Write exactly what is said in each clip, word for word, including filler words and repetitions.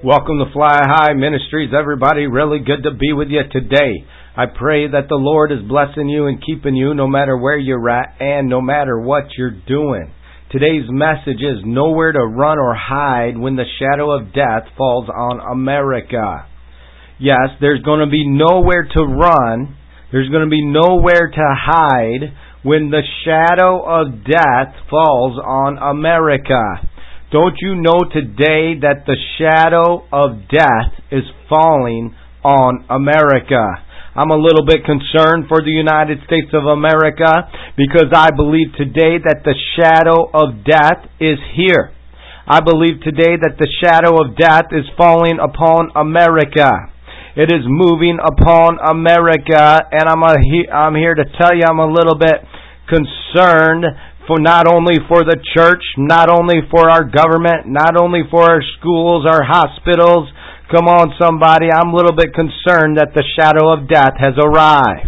Welcome to Fly High Ministries, everybody. Really good to be with you today. I pray that the Lord is blessing you and keeping you no matter where you're at and no matter what you're doing. Today's message is nowhere to run or hide when the shadow of death falls on America. Yes, there's going to be nowhere to run. There's going to be nowhere to hide when the shadow of death falls on America. Don't you know today that the shadow of death is falling on America? I'm a little bit concerned for the United States of America because I believe today that the shadow of death is here. I believe today that the shadow of death is falling upon America. It is moving upon America, and I'm, a, I'm here to tell you I'm a little bit concerned for not only for the church, not only for our government, not only for our schools, our hospitals. Come on, somebody. I'm a little bit concerned that the shadow of death has arrived.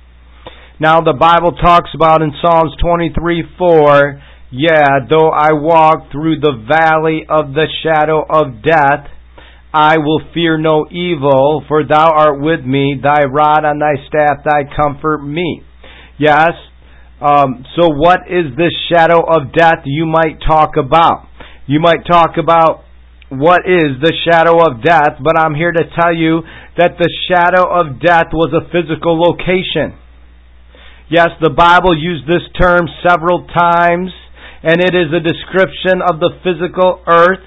Now, the Bible talks about in Psalms twenty-three four, yeah, though I walk through the valley of the shadow of death, I will fear no evil, for thou art with me, thy rod and thy staff, thy comfort me. Yes. Um, so what is this shadow of death you might talk about? You might talk about what is the shadow of death, but I'm here to tell you that the shadow of death was a physical location. Yes, the Bible used this term several times, and it is a description of the physical earth.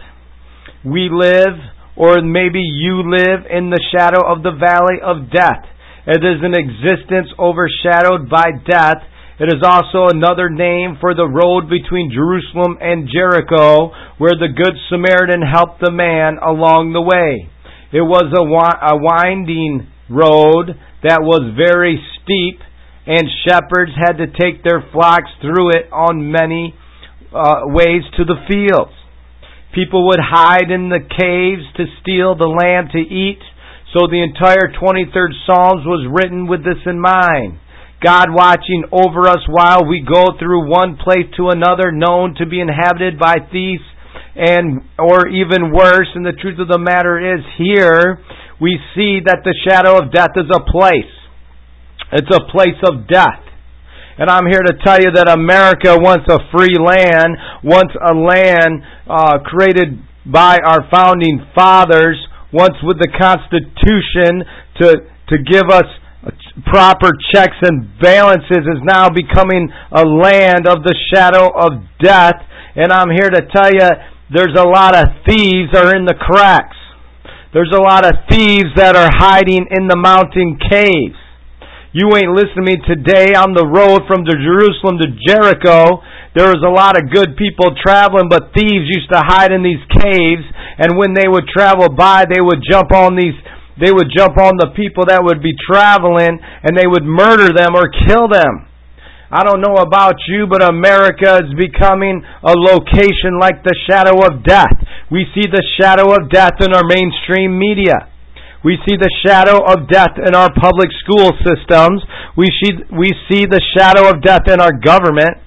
We live, or maybe you live, in the shadow of the valley of death. It is an existence overshadowed by death. It is also another name for the road between Jerusalem and Jericho, where the Good Samaritan helped the man along the way. It was a, a winding road that was very steep, and shepherds had to take their flocks through it on many uh, ways to the fields. People would hide in the caves to steal the land to eat, so the entire twenty-third Psalms was written with this in mind. God watching over us while we go through one place to another, known to be inhabited by thieves and or even worse. And the truth of the matter is, here we see that the shadow of death is a place. It's a place of death. And I'm here to tell you that America, once a free land, once a land uh, created by our founding fathers, once with the Constitution to to give us proper checks and balances, is now becoming a land of the shadow of death. And I'm here to tell you, there's a lot of thieves are in the cracks. There's a lot of thieves that are hiding in the mountain caves. You ain't listening to me today. On the road from the Jerusalem to Jericho, there was a lot of good people traveling, but thieves used to hide in these caves, and when they would travel by, they would jump on these They would jump on the people that would be traveling, and they would murder them or kill them. I don't know about you, but America is becoming a location like the shadow of death. We see the shadow of death in our mainstream media. We see the shadow of death in our public school systems. We see, we see the shadow of death in our government.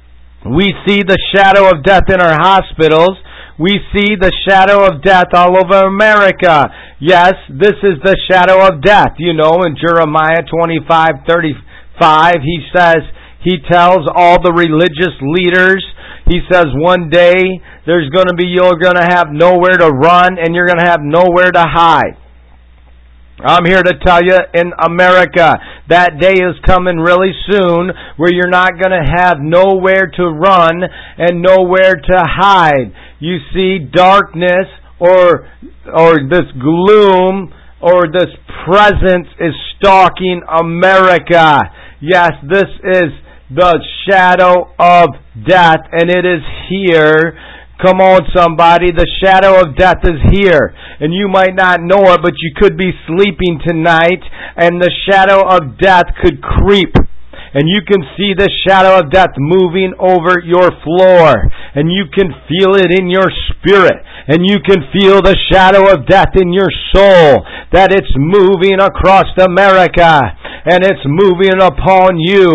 We see the shadow of death in our hospitals. We see the shadow of death all over America. Yes, this is the shadow of death. You know, in Jeremiah twenty-five thirty-five, he says, he tells all the religious leaders, he says, one day there's going to be, you're going to have nowhere to run and you're going to have nowhere to hide. I'm here to tell you, in America, that day is coming really soon where you're not going to have nowhere to run and nowhere to hide. You see, darkness or or this gloom or this presence is stalking America. Yes, this is the shadow of death, and it is here. Come on, somebody. The shadow of death is here. And you might not know it, but you could be sleeping tonight, and the shadow of death could creep. And you can see the shadow of death moving over your floor. And you can feel it in your spirit. And you can feel the shadow of death in your soul. That it's moving across America. And it's moving upon you.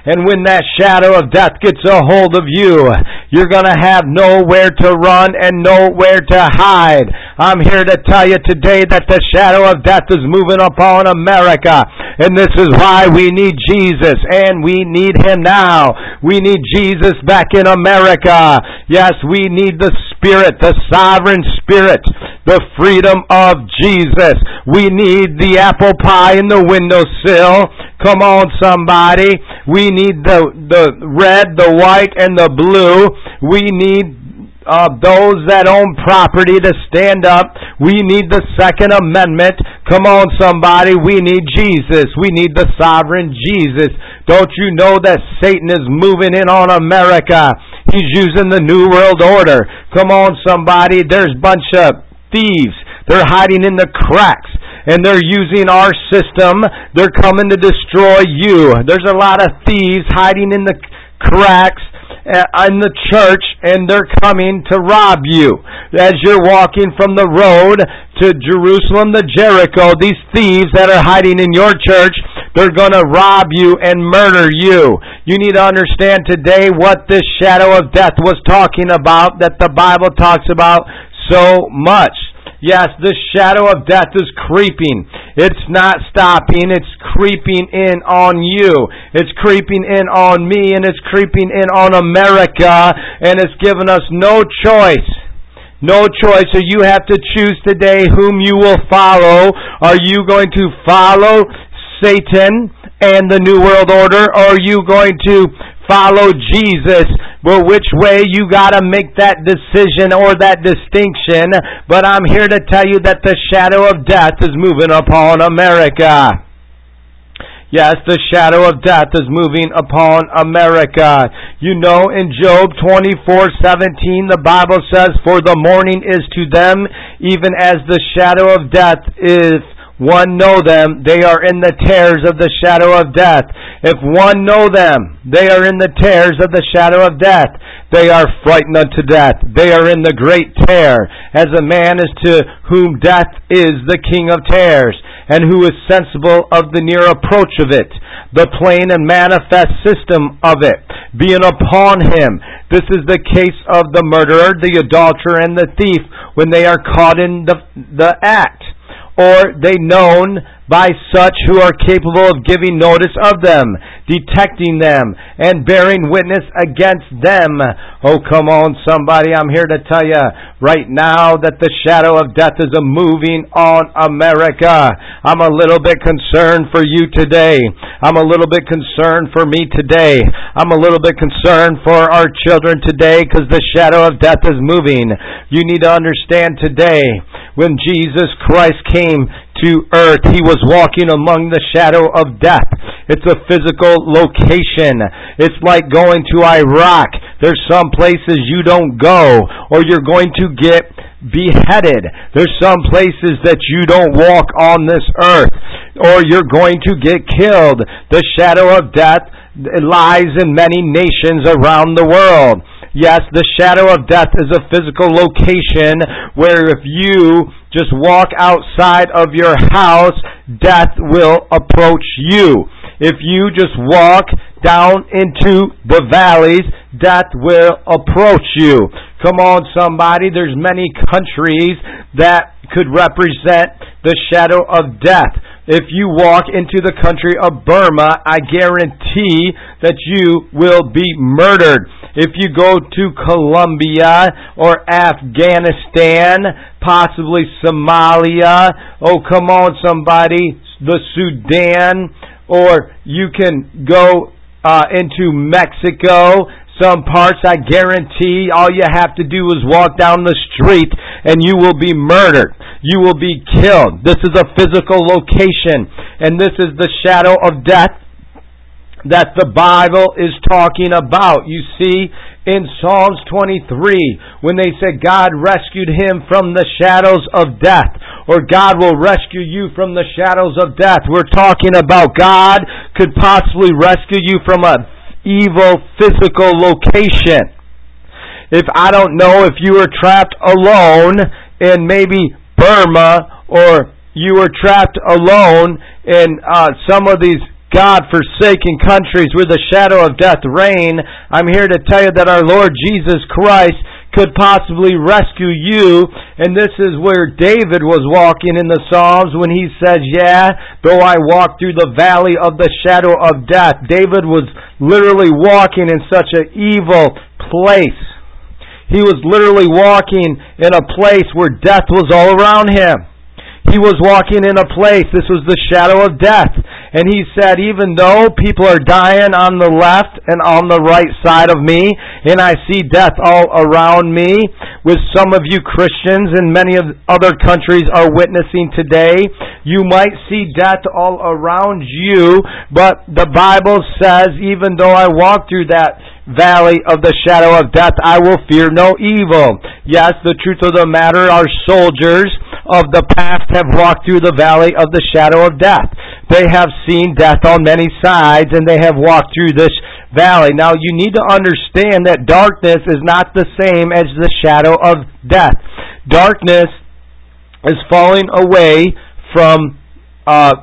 And when that shadow of death gets a hold of you, you're going to have nowhere to run and nowhere to hide. I'm here to tell you today that the shadow of death is moving upon America. And this is why we need Jesus, and we need Him now. We need Jesus back in America. Yes, we need the Spirit, the sovereign Spirit, the freedom of Jesus. We need the apple pie in the windowsill. Come on, somebody. We need the, the red, the white, and the blue. We need uh, those that own property to stand up. We need the Second Amendment. Come on, somebody. We need Jesus. We need the sovereign Jesus. Don't you know that Satan is moving in on America? He's using the New World Order. Come on, somebody. There's a bunch of thieves. They're hiding in the cracks. And they're using our system. They're coming to destroy you. There's a lot of thieves hiding in the cracks in the church, and they're coming to rob you. As you're walking from the road to Jerusalem to Jericho, these thieves that are hiding in your church, they're going to rob you and murder you. You need to understand today what this shadow of death was talking about, that the Bible talks about so much. Yes, this shadow of death is creeping. It's not stopping. It's creeping in on you. It's creeping in on me, and it's creeping in on America, and it's given us no choice. No choice. So you have to choose today whom you will follow. Are you going to follow Satan and the New World Order, or are you going to follow Jesus? Well, which way, you got to make that decision or that distinction. But I'm here to tell you that the shadow of death is moving upon America. Yes, the shadow of death is moving upon America. You know, in Job twenty-four seventeen, the Bible says, "For the morning is to them even as the shadow of death is." One know them, they are in the tares of the shadow of death. If one know them, they are in the tares of the shadow of death. They are frightened unto death. They are in the great terror, as a man is to whom death is the king of terrors, and who is sensible of the near approach of it, the plain and manifest system of it, being upon him. This is the case of the murderer, the adulterer, and the thief, when they are caught in the, the act. Or they known by such who are capable of giving notice of them, detecting them, and bearing witness against them. Oh, come on, somebody. I'm here to tell you right now that the shadow of death is a moving on America. I'm a little bit concerned for you today. I'm a little bit concerned for me today. I'm a little bit concerned for our children today, because the shadow of death is moving. You need to understand today, when Jesus Christ came to earth, He was walking among the shadow of death. It's a physical location. It's like going to Iraq. There's some places you don't go, or you're going to get beheaded. There's some places that you don't walk on this earth, or you're going to get killed. The shadow of death lies in many nations around the world. Yes, the shadow of death is a physical location where if you just walk outside of your house, death will approach you. If you just walk down into the valleys, death will approach you. Come on, somebody. There's many countries that could represent the shadow of death. If you walk into the country of Burma, I guarantee that you will be murdered. If you go to Colombia or Afghanistan, possibly Somalia, oh, come on, somebody, the Sudan, or you can go uh, into Mexico. Some parts, I guarantee, all you have to do is walk down the street and you will be murdered. You will be killed. This is a physical location, and this is the shadow of death that the Bible is talking about. You see, in Psalms twenty-three, when they said God rescued him from the shadows of death, or God will rescue you from the shadows of death, we're talking about God could possibly rescue you from a evil physical location. If I don't know if you were trapped alone in maybe Burma, or you were trapped alone in uh, some of these God-forsaken countries where the shadow of death reign, I'm here to tell you that our Lord Jesus Christ could possibly rescue you. And this is where David was walking in the Psalms when he says, yeah, though I walk through the valley of the shadow of death. David was literally walking in such an evil place. He was literally walking in a place where death was all around him. He was walking in a place, this was the shadow of death. And he said, even though people are dying on the left and on the right side of me, and I see death all around me, with some of you Christians and many of other countries are witnessing today, you might see death all around you, but the Bible says, even though I walk through that valley of the shadow of death, I will fear no evil. Yes, the truth of the matter, our soldiers of the past have walked through the valley of the shadow of death. They have seen death on many sides, and they have walked through this valley. Now, you need to understand that darkness is not the same as the shadow of death. Darkness is falling away from uh,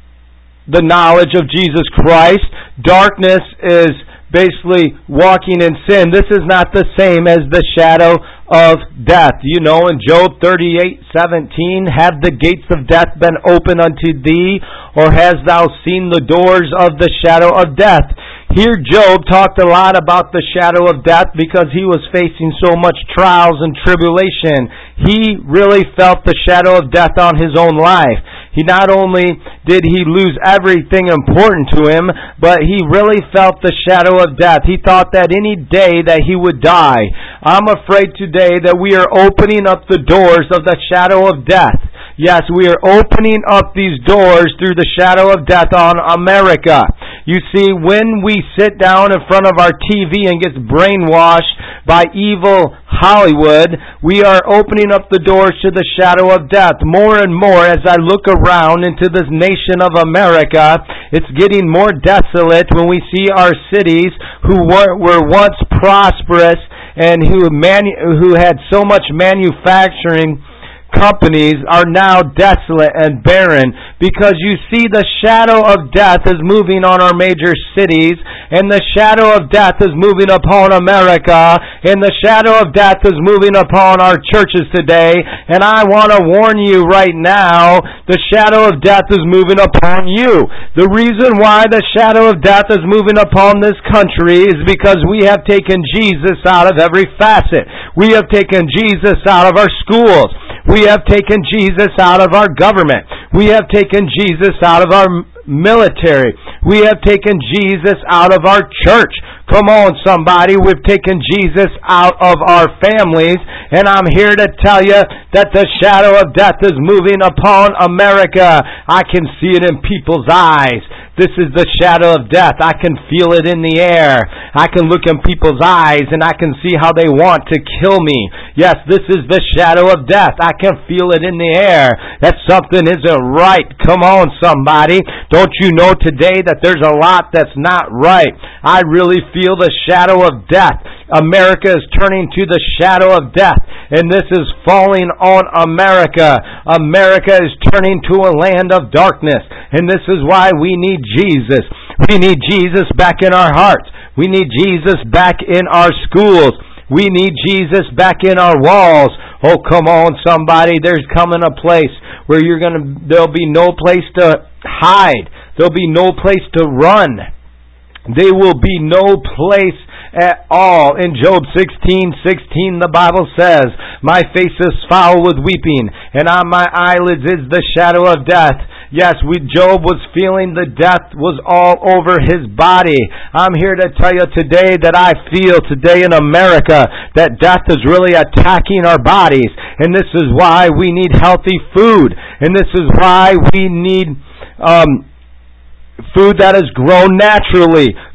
the knowledge of Jesus Christ. Darkness is basically walking in sin. This is not the same as the shadow of death. You know, in Job thirty-eight seventeen, have the gates of death been open unto thee, or hast thou seen the doors of the shadow of death? Here Job talked a lot about the shadow of death because he was facing so much trials and tribulation. He really felt the shadow of death on his own life. He not only did he lose everything important to him, but he really felt the shadow of death. He thought that any day that he would die. I'm afraid today that we are opening up the doors of the shadow of death. Yes, we are opening up these doors through the shadow of death on America. You see, when we sit down in front of our T V and get brainwashed by evil Hollywood, we are opening up the doors to the shadow of death. More and more, as I look around into this nation of America, it's getting more desolate when we see our cities who were, were once prosperous and who manu- who had so much manufacturing companies are now desolate and barren, because you see the shadow of death is moving on our major cities, and the shadow of death is moving upon America, and the shadow of death is moving upon our churches today. And I want to warn you right now, the shadow of death is moving upon you. The reason why the shadow of death is moving upon this country is because we have taken Jesus out of every facet. We have taken Jesus out of our schools. We have taken Jesus out of our government. We have taken Jesus out of our military. We have taken Jesus out of our church. Come on, somebody. We've taken Jesus out of our families. And I'm here to tell you that the shadow of death is moving upon America. I can see it in people's eyes. This is the shadow of death. I can feel it in the air. I can look in people's eyes and I can see how they want to kill me. Yes, this is the shadow of death. I can feel it in the air. That something isn't right. Come on, somebody. Don't you know today that there's a lot that's not right? I really feel the shadow of death. America is turning to the shadow of death, and this is falling on America. America is turning to a land of darkness, and this is why we need Jesus. We need Jesus back in our hearts. We need Jesus back in our schools. We need Jesus back in our walls. Oh, come on, somebody. There's coming a place where you're going to, there'll be no place to hide. There'll be no place to run. There will be no place at all. In Job sixteen sixteen, the Bible says, my face is foul with weeping, and on my eyelids is the shadow of death. Yes, we, Job was feeling the death was all over his body. I'm here to tell you today that I feel today in America that death is really attacking our bodies. And this is why we need healthy food. And this is why we need um, food that is grown naturally.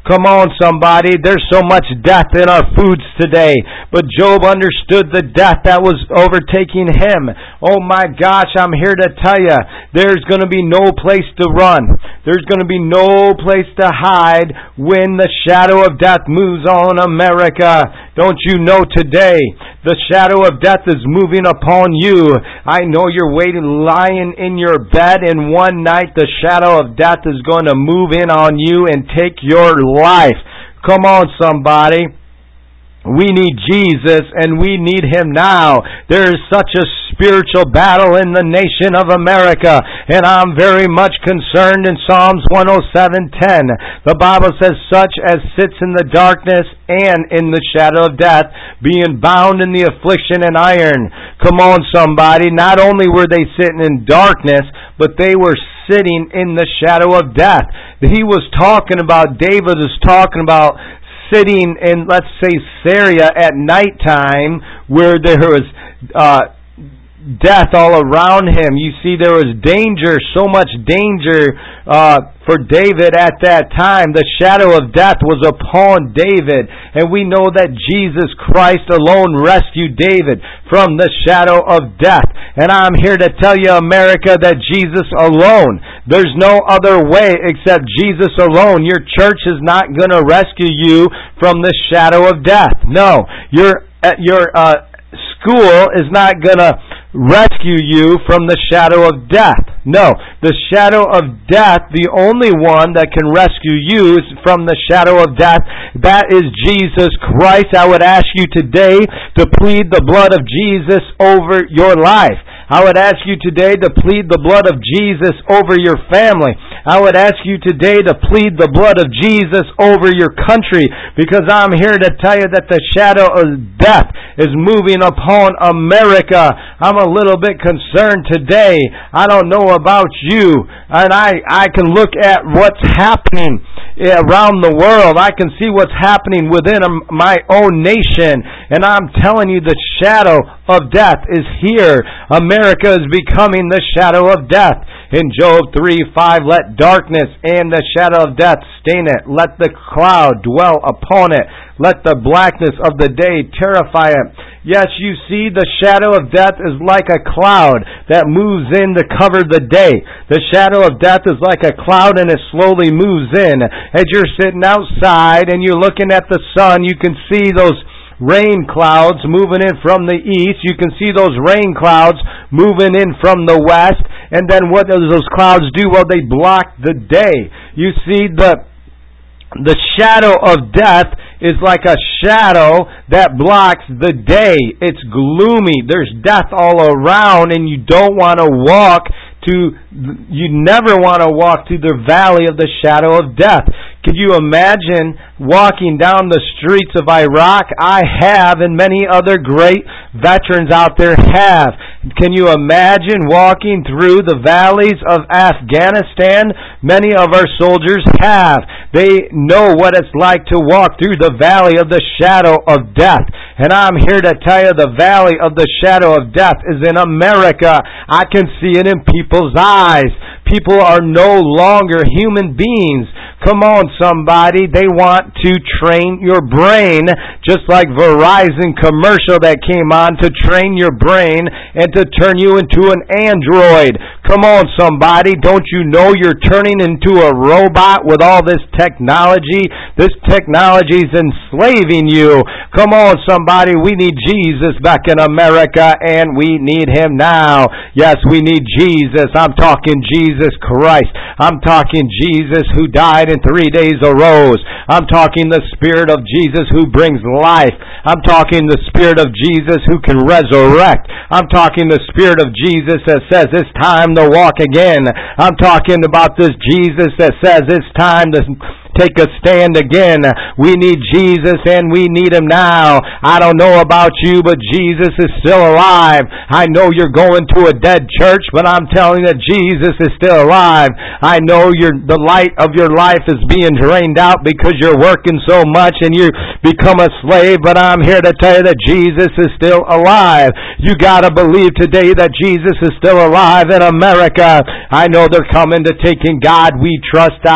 Come on, somebody. There's so much death in our foods today. But Job understood the death that was overtaking him. Oh my gosh, I'm here to tell you, there's going to be no place to run. There's going to be no place to hide when the shadow of death moves on America. Don't you know today, the shadow of death is moving upon you. I know you're waiting, lying in your bed, and one night the shadow of death is going to move in on you and take your life. Come on, somebody. We need Jesus, and we need Him now. There is such a spiritual battle in the nation of America, and I'm very much concerned. In Psalms one oh seven ten, the Bible says, such as sits in the darkness and in the shadow of death, being bound in the affliction and iron. Come on, somebody. Not only were they sitting in darkness, but they were sitting in the shadow of death. He was talking about, David was talking about sitting in, let's say, Syria at nighttime, where there was uh, death all around him. You see, there was danger, so much danger uh, for David at that time. The shadow of death was upon David, and we know that Jesus Christ alone rescued David from the shadow of death. And I'm here to tell you, America, that Jesus alone, there's no other way except Jesus alone. Your church is not going to rescue you from the shadow of death. No, your your uh, school is not going to rescue you from the shadow of death. No, the shadow of death, the only one that can rescue you is from the shadow of death. That is Jesus Christ. I would ask you today to plead the blood of Jesus over your life. I would ask you today to plead the blood of Jesus over your family. I would ask you today to plead the blood of Jesus over your country, because I'm here to tell you that the shadow of death is moving upon America. I'm a little bit concerned today. I don't know about you, and I, I can look at what's happening around the world. I can see what's happening within my own nation, and I'm telling you, the shadow of death is here. America is becoming the shadow of death. In Job three five, let darkness and the shadow of death stain it. Let the cloud dwell upon it. Let the blackness of the day terrify it. Yes, you see, the shadow of death is like a cloud that moves in to cover the day. The shadow of death is like a cloud, and it slowly moves in. As you're sitting outside and you're looking at the sun, you can see those rain clouds moving in from the east. You can see those rain clouds moving in from the west. And then what does those clouds do? Well, they block the day. You see, the the shadow of death is like a shadow that blocks the day. It's gloomy. There's death all around, and you don't want to walk to, you never want to walk through the valley of the shadow of death. Could you imagine walking down the streets of Iraq? I have, and many other great veterans out there have. Can you imagine walking through the valleys of Afghanistan? Many of our soldiers have. They know what it's like to walk through the valley of the shadow of death. And I'm here to tell you, the valley of the shadow of death is in America. I can see it in people's eyes. People are no longer human beings. Come on, somebody. They want to train your brain, just like Verizon commercial that came on to train your brain and to turn you into an android. Come on, somebody. Don't you know you're turning into a robot with all this technology? This technology is enslaving you. Come on, somebody. We need Jesus back in America, and we need Him now. Yes, we need Jesus. I'm talking Jesus Christ. I'm talking Jesus who died in three days arose. I'm talking the Spirit of Jesus who brings life. I'm talking the Spirit of Jesus who can resurrect. I'm talking the Spirit of Jesus that says it's time to walk again. I'm talking about this Jesus that says it's time to take a stand again. We need Jesus, and we need Him now. I don't know about you, but Jesus is still alive. I know you're going to a dead church, but I'm telling you that Jesus is still alive. I know your the light of your life is being drained out because you're working so much and you become a slave, but I'm here to tell you that Jesus is still alive. You got to believe today that Jesus is still alive in America. I know they're coming to taking God We Trust out.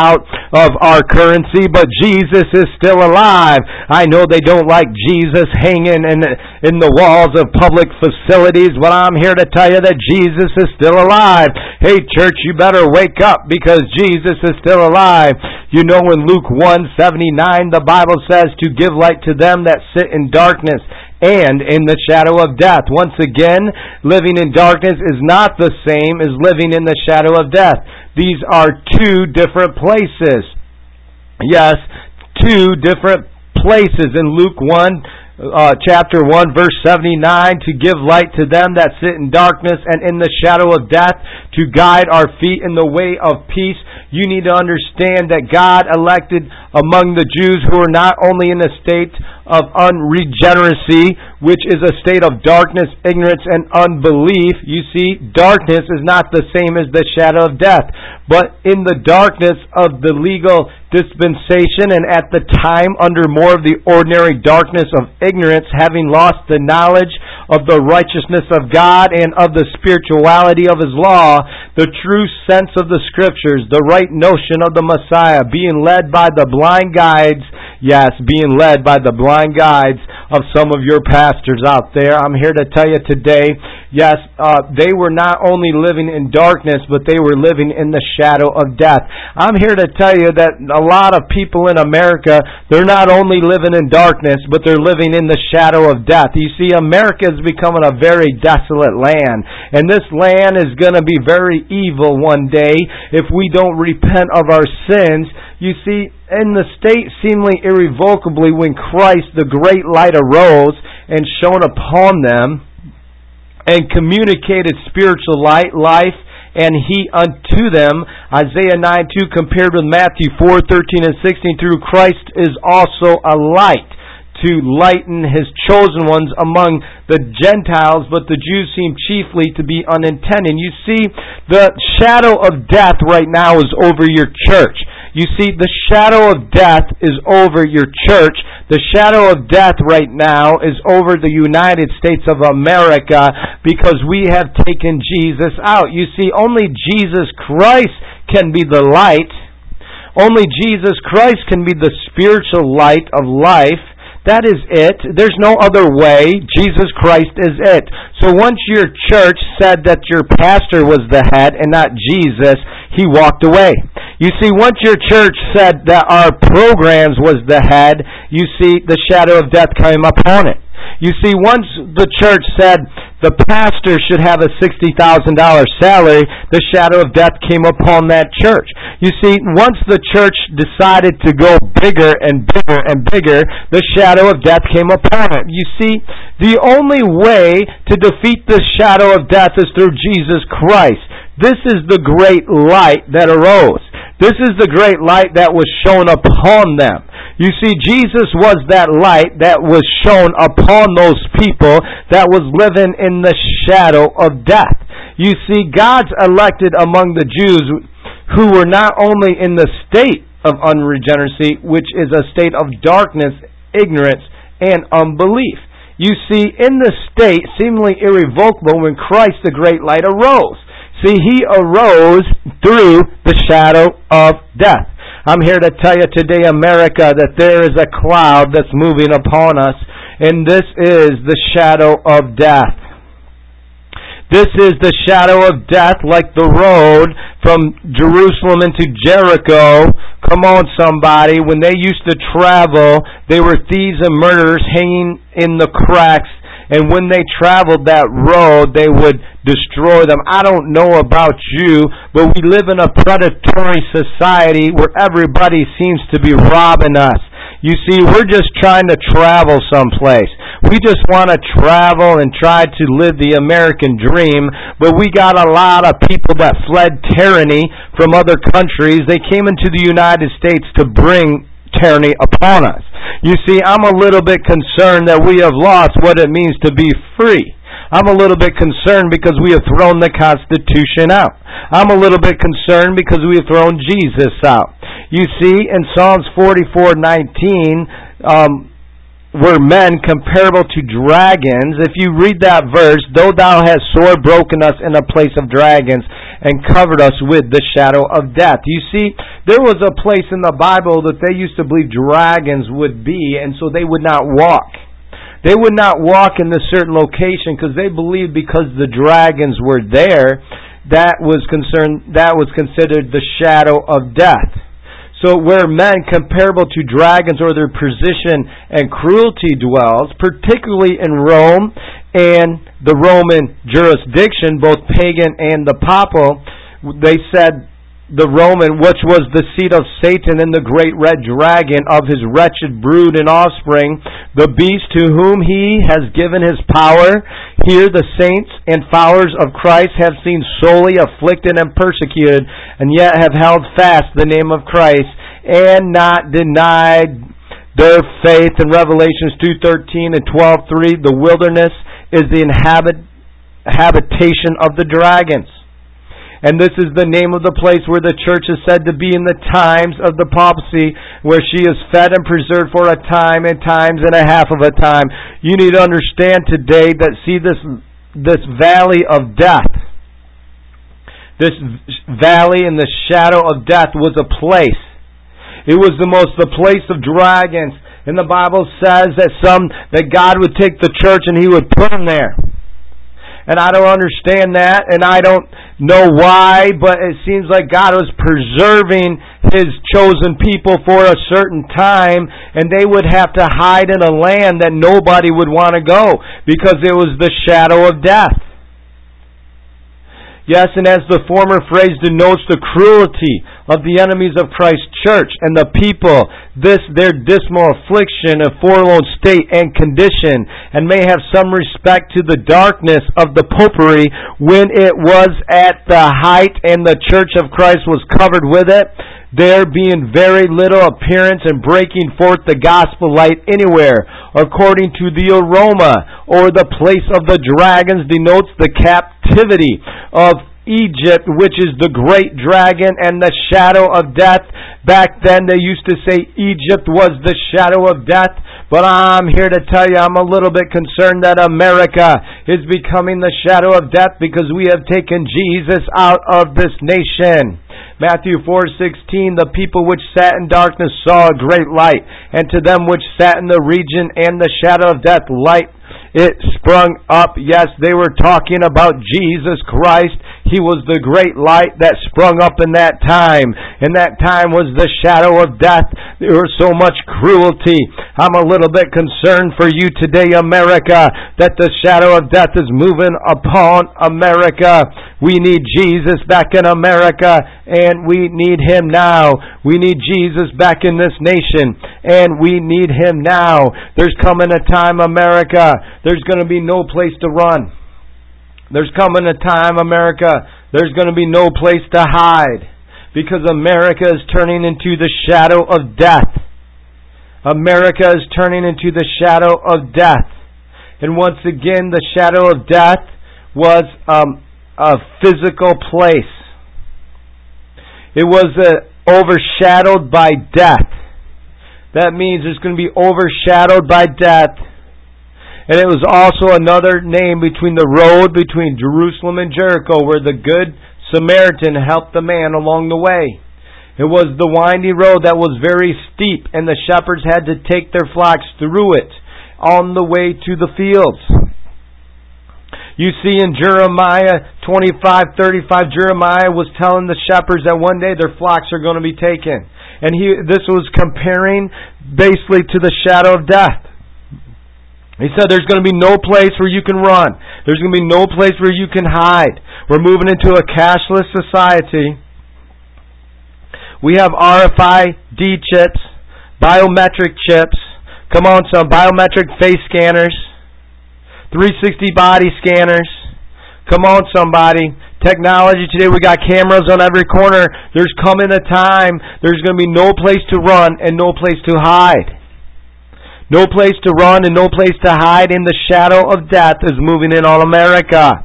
of our currency, but Jesus is still alive. I know they don't like Jesus hanging in, in the walls of public facilities, but I'm here to tell you that Jesus is still alive. Hey, church, you better wake up because Jesus is still alive. You know, in Luke one seventy-nine, the Bible says to give light to them that sit in darkness and in the shadow of death. Once again, living in darkness is not the same as living in the shadow of death. These are two different places. Yes, two different places. In Luke one, uh, chapter one, verse seventy-nine, to give light to them that sit in darkness and in the shadow of death, to guide our feet in the way of peace. You need to understand that God elected among the Jews who are not only in a state of unregeneracy, which is a state of darkness, ignorance, and unbelief. You see, darkness is not the same as the shadow of death. But in the darkness of the legal dispensation, and at the time under more of the ordinary darkness of ignorance, having lost the knowledge of the righteousness of God and of the spirituality of His law, the true sense of the Scriptures, the right notion of the Messiah, being led by the blind guides, yes, being led by the blind guides of some of your pastors out there. I'm here to tell you today, yes, uh, they were not only living in darkness, but they were living in the shadow of death. I'm here to tell you that a lot of people in America, they're not only living in darkness, but they're living in the shadow of death. You see, America is becoming a very desolate land, and this land is going to be very evil one day if we don't repent of our sins. You see, in the state seemingly irrevocably when Christ, the great light, arose and shone upon them and communicated spiritual light, life, and He unto them, Isaiah nine two compared with Matthew four thirteen and sixteen, through Christ is also a light to lighten His chosen ones among the Gentiles, but the Jews seem chiefly to be unintended. You see, the shadow of death right now is over your church. You see, the shadow of death is over your church. The shadow of death right now is over the United States of America because we have taken Jesus out. You see, only Jesus Christ can be the light. Only Jesus Christ can be the spiritual light of life. That is it. There's no other way. Jesus Christ is it. So once your church said that your pastor was the head and not Jesus, he walked away. You see, once your church said that our programs was the head, you see, the shadow of death came upon it. You see, once the church said the pastor should have a sixty thousand dollars salary, the shadow of death came upon that church. You see, once the church decided to go bigger and bigger and bigger, the shadow of death came upon it. You see, the only way to defeat the shadow of death is through Jesus Christ. This is the great light that arose. This is the great light that was shown upon them. You see, Jesus was that light that was shown upon those people that was living in the shadow of death. You see, God's elected among the Jews who were not only in the state of unregeneracy, which is a state of darkness, ignorance, and unbelief. You see, in the state, seemingly irrevocable, when Christ the great light arose. See, He arose through the shadow of death. I'm here to tell you today, America, that there is a cloud that's moving upon us, and this is the shadow of death. This is the shadow of death, like the road from Jerusalem into Jericho. Come on, somebody. When they used to travel, they were thieves and murderers hanging in the cracks. And when they traveled that road, they would destroy them. I don't know about you, but we live in a predatory society where everybody seems to be robbing us. You see, we're just trying to travel someplace. We just want to travel and try to live the American dream, but we got a lot of people that fled tyranny from other countries. They came into the United States to bring tyranny upon us. You see, I'm a little bit concerned that we have lost what it means to be free. I'm a little bit concerned because we have thrown the Constitution out. I'm a little bit concerned because we have thrown Jesus out. You see, in Psalms forty-four nineteen, um, were men comparable to dragons. If you read that verse, though thou hast sore broken us in a place of dragons, and covered us with the shadow of death. You see, there was a place in the Bible that they used to believe dragons would be, and so they would not walk. They would not walk in this certain location because they believed because the dragons were there, that was concerned, that was considered the shadow of death. So where men comparable to dragons or their position and cruelty dwells, particularly in Rome and the Roman jurisdiction, both pagan and the papal, they said the Roman, which was the seat of Satan and the great red dragon of his wretched brood and offspring, the beast to whom he has given his power. Here the saints and followers of Christ have seen sorely afflicted and persecuted, and yet have held fast the name of Christ, and not denied their faith. In Revelations two thirteen and twelve three, the wilderness is the inhabit, habitation of the dragons. And this is the name of the place where the church is said to be in the times of the papacy, where she is fed and preserved for a time and times and a half of a time. You need to understand today that, see, this this valley of death, this valley in the shadow of death was a place. It was the most the place of dragons. And the Bible says that some that God would take the church and He would put them there. And I don't understand that, and I don't know why, but it seems like God was preserving His chosen people for a certain time, and they would have to hide in a land that nobody would want to go, because it was the shadow of death. Yes, and as the former phrase denotes the cruelty of the enemies of Christ's church and the people, this their dismal affliction and forlorn state and condition, and may have some respect to the darkness of the popery when it was at the height and the church of Christ was covered with it, there being very little appearance in breaking forth the gospel light anywhere, according to the aroma, or the place of the dragons denotes the captivity of Egypt, which is the great dragon and the shadow of death. Back then they used to say Egypt was the shadow of death, but I'm here to tell you I'm a little bit concerned that America is becoming the shadow of death because we have taken Jesus out of this nation. Matthew four sixteen, the people which sat in darkness saw a great light, and to them which sat in the region and the shadow of death, light it sprung up. Yes, they were talking about Jesus Christ. He was the great light that sprung up in that time. And that time was the shadow of death. There was so much cruelty. I'm a little bit concerned for you today, America, that the shadow of death is moving upon America. We need Jesus back in America, and we need Him now. We need Jesus back in this nation, and we need Him now. There's coming a time, America, there's going to be no place to run. There's coming a time, America, there's going to be no place to hide, because America is turning into the shadow of death. America is turning into the shadow of death. And once again, the shadow of death was um, a physical place. It was uh, overshadowed by death. That means it's going to be overshadowed by death. And it was also another name between the road between Jerusalem and Jericho, where the good Samaritan helped the man along the way. It was the windy road that was very steep, and the shepherds had to take their flocks through it on the way to the fields. You see in Jeremiah twenty-five thirty-five, Jeremiah was telling the shepherds that one day their flocks are going to be taken. And he, this was comparing basically to the shadow of death. He said there's going to be no place where you can run. There's going to be no place where you can hide. We're moving into a cashless society. We have R F I D chips, biometric chips. Come on, some biometric face scanners, three sixty body scanners. Come on, somebody. Technology today, we got cameras on every corner. There's coming a time there's going to be no place to run and no place to hide. No place to run and no place to hide, and the shadow of death is moving in on America.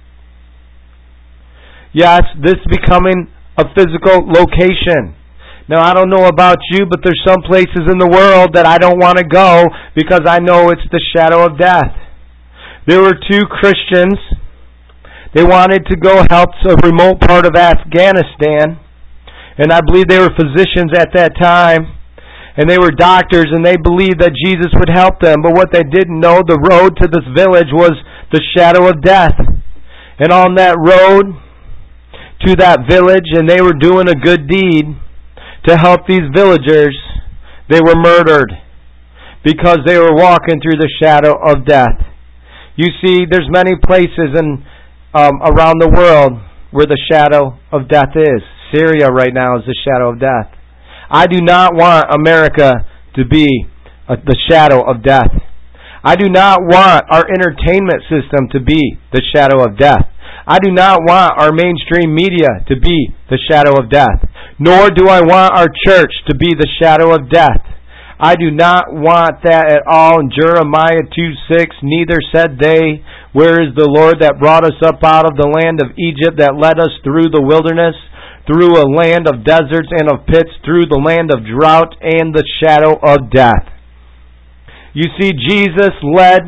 Yes, this is becoming a physical location. Now, I don't know about you, but there's some places in the world that I don't want to go because I know it's the shadow of death. There were two Christians They wanted to go help a remote part of Afghanistan. And I believe they were physicians at that time. And they were doctors, and they believed that Jesus would help them. But what they didn't know, the road to this village was the shadow of death. And on that road to that village, and they were doing a good deed to help these villagers, they were murdered because they were walking through the shadow of death. You see, there's many places in, um, around the world where the shadow of death is. Syria right now is the shadow of death. I do not want America to be a, the shadow of death. I do not want our entertainment system to be the shadow of death. I do not want our mainstream media to be the shadow of death. Nor do I want our church to be the shadow of death. I do not want that at all. In Jeremiah two six, neither said they, where is the Lord that brought us up out of the land of Egypt, that led us through the wilderness, through a land of deserts and of pits, through the land of drought and the shadow of death. You see, Jesus led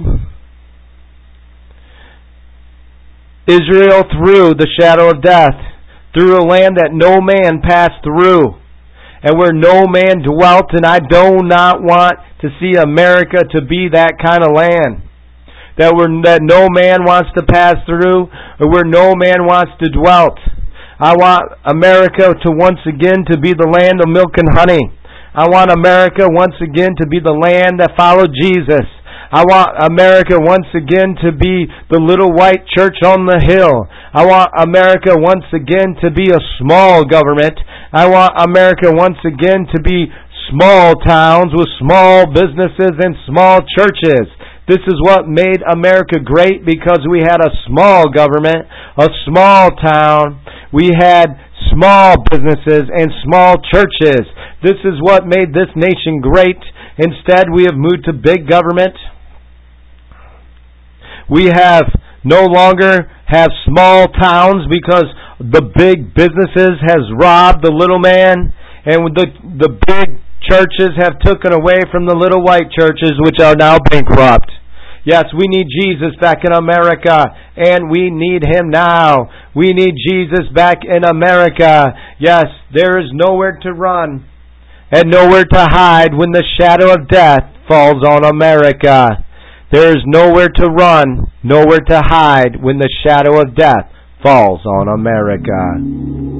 Israel through the shadow of death, through a land that no man passed through, and where no man dwelt. And I do not want to see America to be that kind of land, that we're, that no man wants to pass through, or where no man wants to dwell. I want America to once again to be the land of milk and honey. I want America once again to be the land that followed Jesus. I want America once again to be the little white church on the hill. I want America once again to be a small government. I want America once again to be small towns with small businesses and small churches. This is what made America great, because we had a small government, a small town. We had small businesses and small churches. This is what made this nation great. Instead, we have moved to big government. We have no longer have small towns because the big businesses has robbed the little man, and the the big churches have taken away from the little white churches, which are now bankrupt. Yes, we need Jesus back in America, and we need Him now. We need Jesus back in America. Yes, there is nowhere to run and nowhere to hide when the shadow of death falls on America. There is nowhere to run, nowhere to hide when the shadow of death falls on America.